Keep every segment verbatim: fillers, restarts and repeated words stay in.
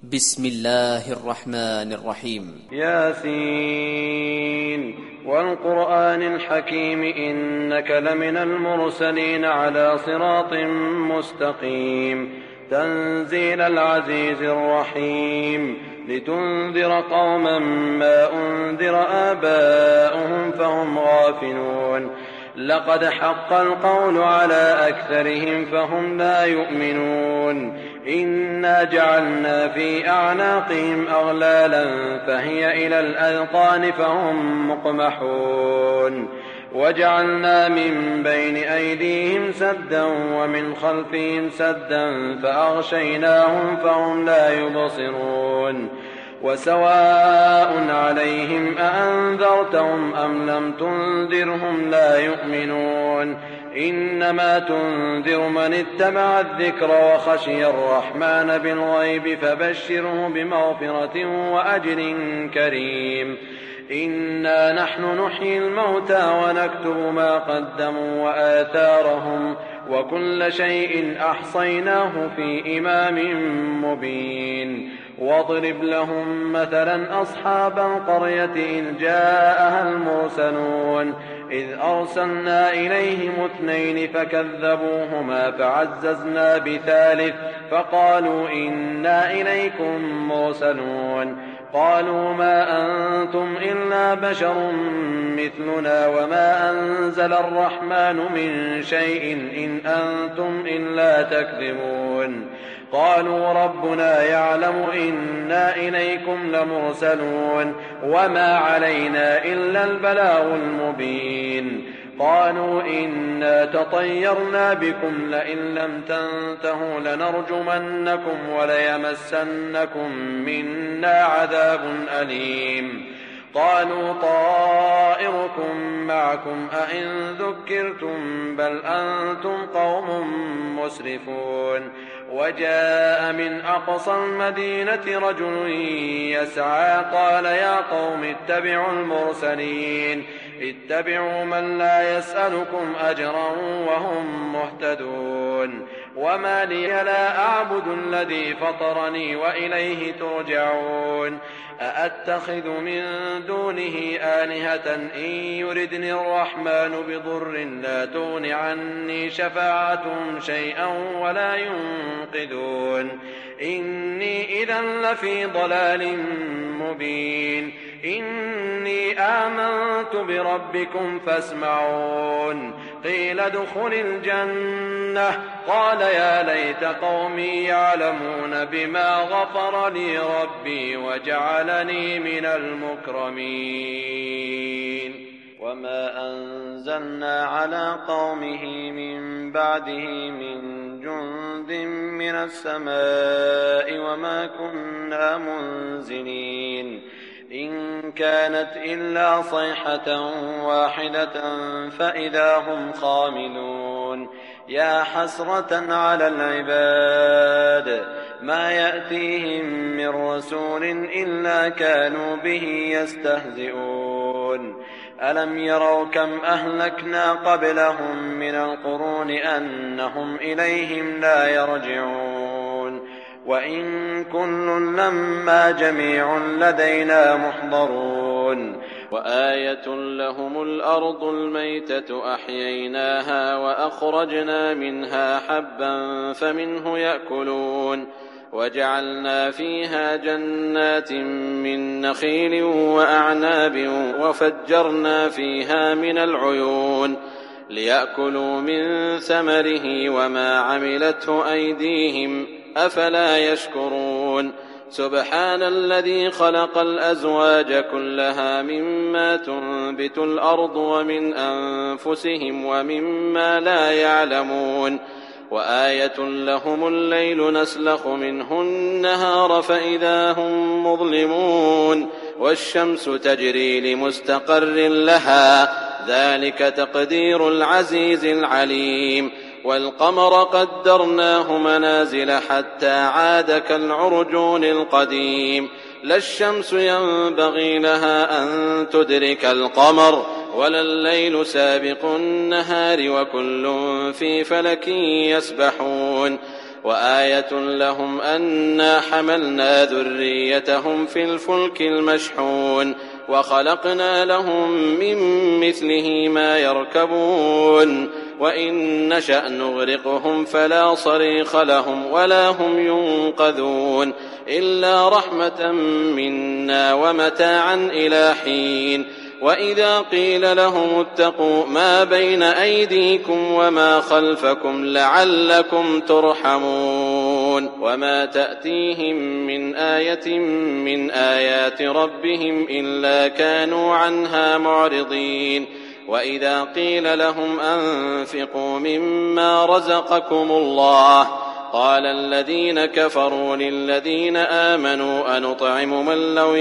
بسم الله الرحمن الرحيم. ياسين والقرآن الحكيم إنك لمن المرسلين على صراط مستقيم تنزيل العزيز الرحيم لتنذر قوما ما أنذر آباؤهم فهم غافلون لقد حق القول على أكثرهم فهم لا يؤمنون إنا جعلنا في أعناقهم أغلالا فهي إلى الأذقان فهم مقمحون وجعلنا من بين أيديهم سدا ومن خلفهم سدا فأغشيناهم فهم لا يبصرون وسواء عليهم أأنذرتهم أم لم تنذرهم لا يؤمنون إنما تنذر من اتبع الذكر وخشي الرحمن بالغيب فبشره بمغفرة وأجر كريم إنا نحن نحيي الموتى ونكتب ما قدموا وآثارهم وكل شيء أحصيناه في إمام مبين واضرب لهم مثلا أصحاب القرية إذ جاءها المرسلون إذ أرسلنا إليهم اثنين فكذبوهما فعززنا بثالث فقالوا إنا إليكم مرسلون قالوا ما أنتم إلا بشر مثلنا وما أنزل الرحمن من شيء إن أنتم إلا تكذبون قالوا ربنا يعلم إنا إليكم لمرسلون وما علينا إلا البلاغ المبين قالوا إنا تطيرنا بكم لئن لم تنتهوا لنرجمنكم وليمسنكم منا عذاب أليم قالوا طائركم معكم أئن ذكرتم بل أنتم قوم مسرفون وجاء من أقصى المدينة رجل يسعى قال يا قوم اتبعوا المرسلين اتبعوا من لا يسألكم أجرا وهم مهتدون وما لي لا أعبد الذي فطرني وإليه ترجعون أأتخذ من دونه آلهة إن يردني الرحمن بضر لا تغن عني شفاعتهم شيئا ولا ينقذون إني إذا لفي ضلال مبين إني آمنت بربكم فاسمعون قيل ادخل الجنة قال يا ليت قومي يعلمون بما غفر لي ربي وجعلني من المكرمين وما أنزلنا على قومه من بعده من جند من السماء وما كنا منزلين إن كانت إلا صيحة واحدة فإذا هم خامدون يا حسرة على العباد ما يأتيهم من رسول إلا كانوا به يستهزئون ألم يروا كم أهلكنا قبلهم من القرون أنهم إليهم لا يرجعون وإن كل لما جميع لدينا محضرون وآية لهم الأرض الميتة أحييناها وأخرجنا منها حبا فمنه يأكلون وجعلنا فيها جنات من نخيل وأعناب وفجرنا فيها من العيون ليأكلوا من ثمره وما عملته أيديهم أفلا يشكرون سبحان الذي خلق الأزواج كلها مما تنبت الأرض ومن أنفسهم ومما لا يعلمون وآية لهم الليل نسلخ منه النهار فإذا هم مظلمون والشمس تجري لمستقر لها ذلك تقدير العزيز العليم والقمر قدرناه منازل حتى عاد كالعرجون القديم لا الشمس ينبغي لها أن تدرك القمر ولا الليل سابق النهار وكل في فلك يسبحون وآية لهم أنا حملنا ذريتهم في الفلك المشحون وخلقنا لهم من مثله ما يركبون وإن نشأ نغرقهم فلا صريخ لهم ولا هم ينقذون إلا رحمة منا ومتاعا إلى حين. وإذا قيل لهم اتقوا ما بين أيديكم وما خلفكم لعلكم ترحمون وما تأتيهم من آية من آيات ربهم إلا كانوا عنها معرضين. وإذا قيل لهم أنفقوا مما رزقكم الله قال الذين كفروا للذين آمنوا أنطعم من لو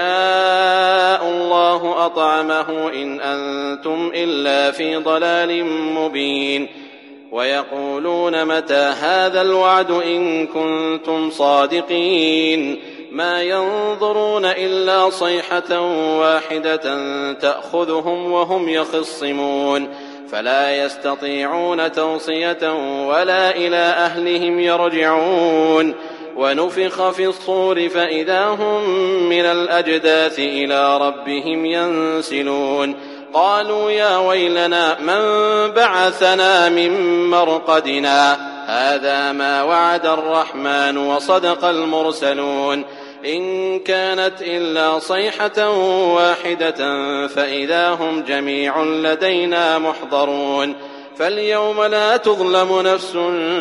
يشاء الله أطعمه إن أنتم إلا في ضلال مبين. ويقولون متى هذا الوعد إن كنتم صادقين ما ينظرون إلا صيحة واحدة تأخذهم وهم يخصمون فلا يستطيعون توصية ولا إلى أهلهم يرجعون. ونفخ في الصور فإذا هم من الأجداث إلى ربهم ينسلون قالوا يا ويلنا من بعثنا من مرقدنا هذا ما وعد الرحمن وصدق المرسلون إن كانت إلا صيحة واحدة فإذا هم جميع لدينا محضرون. فاليوم لا تظلم نفس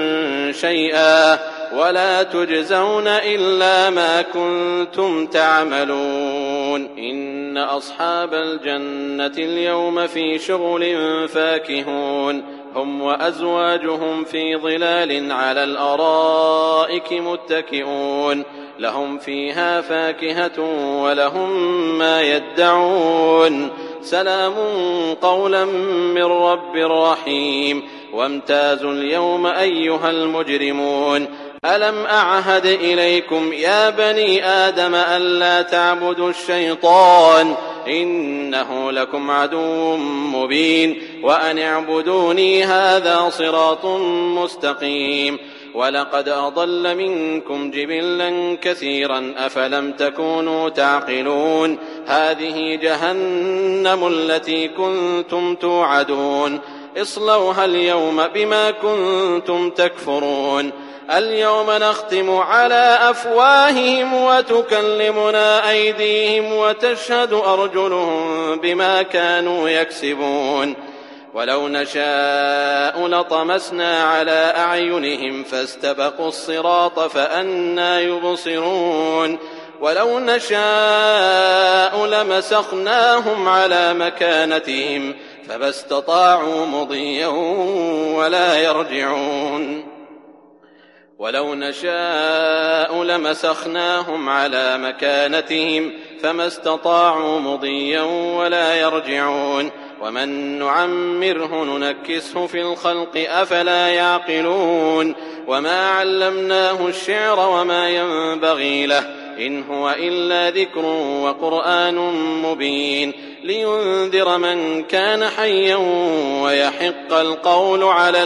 شيئا ولا تجزون إلا ما كنتم تعملون. إن أصحاب الجنة اليوم في شغل فاكهون هم وأزواجهم في ظلال على الأرائك متكئون لهم فيها فاكهة ولهم ما يدعون سلام قولا من رب رحيم. وامتازوا اليوم أيها المجرمون ألم أعهد إليكم يا بني آدم ألا تعبدوا الشيطان إنه لكم عدو مبين وأن اعبدوني هذا صراط مستقيم. ولقد أضل منكم جبلا كثيرا أفلم تكونوا تعقلون هذه جهنم التي كنتم توعدون اصلوها اليوم بما كنتم تكفرون. اليوم نختم على أفواههم وتكلمنا أيديهم وتشهد أرجلهم بما كانوا يكسبون. ولو نشاء لطمسنا على أعينهم فاستبقوا الصراط فأنى يبصرون. ولو نشاء لمسخناهم على مكانتهم فما استطاعوا مضيا ولا يرجعون. ولو نشاء لمسخناهم على مكانتهم فما استطاعوا مضيا ولا يرجعون. ومن نعمره ننكسه في الخلق أفلا يعقلون. وما علمناه الشعر وما ينبغي له إن هو إلا ذكر وقرآن مبين لينذر من كان حيا ويحق القول على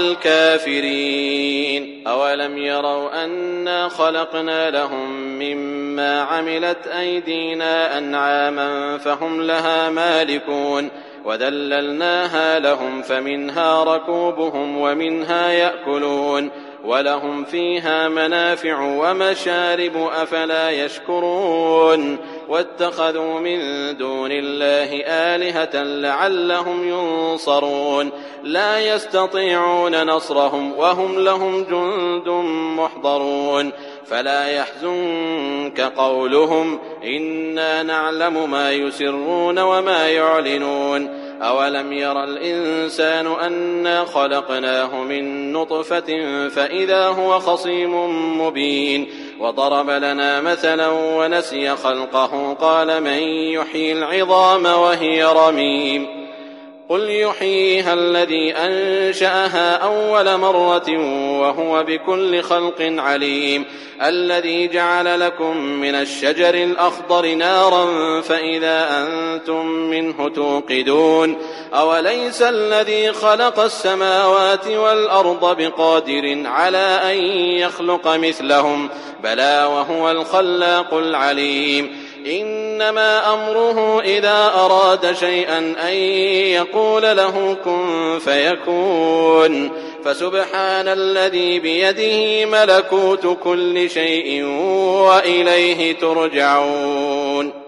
الكافرين. أولم يروا أنا خلقنا لهم مما عملت أيدينا أنعاما فهم لها مالكون وذللناها لهم فمنها ركوبهم ومنها يأكلون ولهم فيها منافع ومشارب أفلا يشكرون. واتخذوا من دون الله آلهة لعلهم ينصرون لا يستطيعون نصرهم وهم لهم جند محضرون. فلا يحزنك قولهم إنا نعلم ما يسرون وما يعلنون. أولم ير الإنسان أنا خلقناه من نطفة فإذا هو خصيم مبين. وضرب لنا مثلا ونسي خلقه قال من يحيي العظام وهي رميم قل يحييها الذي أنشأها أول مرة وهو بكل خلق عليم الذي جعل لكم من الشجر الأخضر نارا فإذا أنتم منه توقدون أوليس الذي خلق السماوات والأرض بقادر على أن يخلق مثلهم بلى وهو الخلاق العليم إنما أمره إذا أراد شيئا أن يقول له كن فيكون فسبحان الذي بيده ملكوت كل شيء وإليه ترجعون.